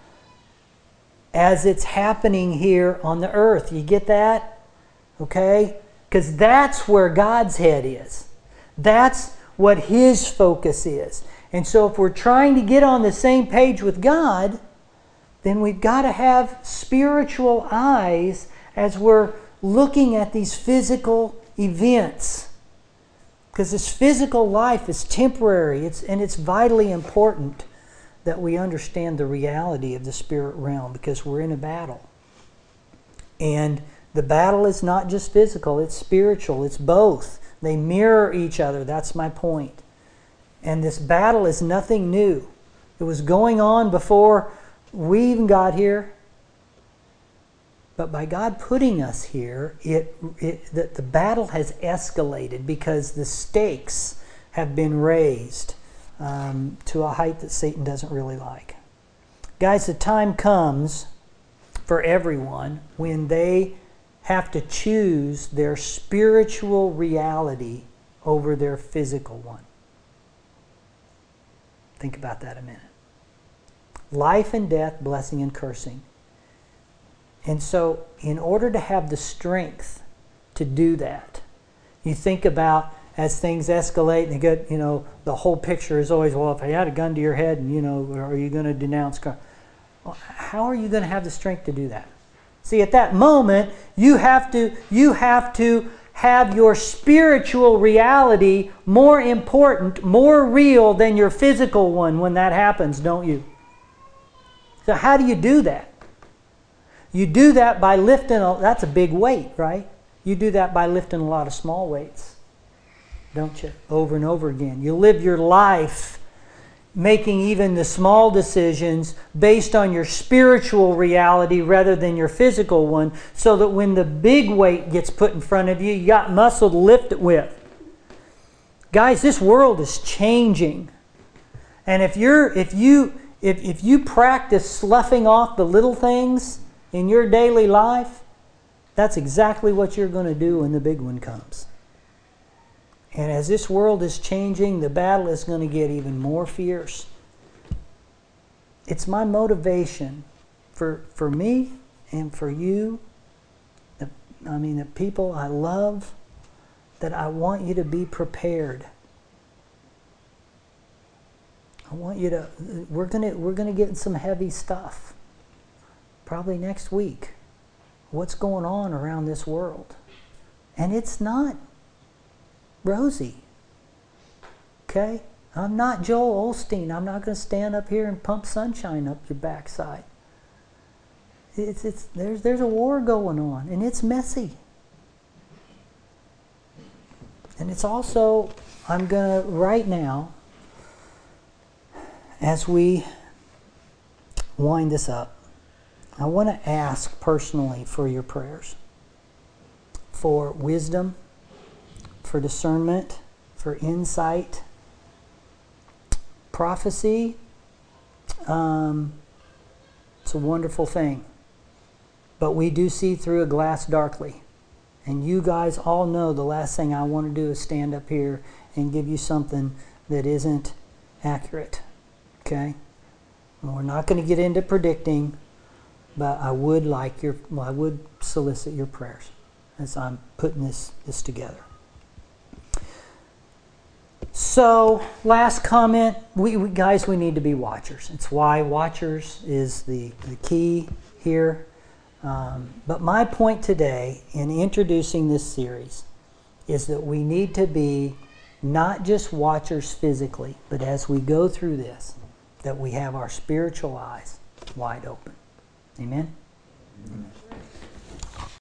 as it's happening here on the earth. You get that? Okay? Because that's where God's head is. That's what His focus is. And so if we're trying to get on the same page with God, then we've got to have spiritual eyes as we're looking at these physical events. Because this physical life is temporary, it's, and it's vitally important that we understand the reality of the spirit realm, because we're in a battle. And the battle is not just physical, it's spiritual, it's both. They mirror each other, that's my point. And this battle is nothing new. It was going on before we even got here. But by God putting us here, it, it the, the battle has escalated because the stakes have been raised um, to a height that Satan doesn't really like. Guys, the time comes for everyone when they have to choose their spiritual reality over their physical one. Think about that a minute. Life and death, blessing and cursing. And so, in order to have the strength to do that, you think about as things escalate and you get, you know, the whole picture is always, well, if I had a gun to your head, and, you know, are you going to denounce God? Well, how are you going to have the strength to do that? See, at that moment, you have to, you have to have your spiritual reality more important, more real than your physical one when that happens, don't you? So how do you do that? You do that by lifting, a, that's a big weight, right? You do that by lifting a lot of small weights. don't you? Over and over again. You live your life making even the small decisions based on your spiritual reality rather than your physical one, so that when the big weight gets put in front of you, you got muscle to lift it with. Guys, this world is changing. And if you're if you if, if you practice sloughing off the little things in your daily life, that's exactly what you're going to do when the big one comes. And as this world is changing, the battle is going to get even more fierce. It's my motivation for, for me and for you, the, I mean the people I love, that I want you to be prepared. I want you to, we're going to, we're going to get some heavy stuff. Probably next week. What's going on around this world? And it's not rosy. Okay? I'm not Joel Osteen. I'm not going to stand up here and pump sunshine up your backside. It's, it's, there's, there's a war going on, and it's messy. And it's also, I'm going to, right now, as we wind this up, I want to ask personally for your prayers. For wisdom, for discernment, for insight. Prophecy, um, it's a wonderful thing. But we do see through a glass darkly. And you guys all know the last thing I want to do is stand up here and give you something that isn't accurate. Okay? And we're not going to get into predicting, but I would like your, well, I would solicit your prayers as I'm putting this, this together. So, last comment, we, we guys, we need to be watchers. It's why watchers is the, the key here. Um, but my point today in introducing this series is that we need to be not just watchers physically, but as we go through this, that we have our spiritual eyes wide open. Amen? Amen.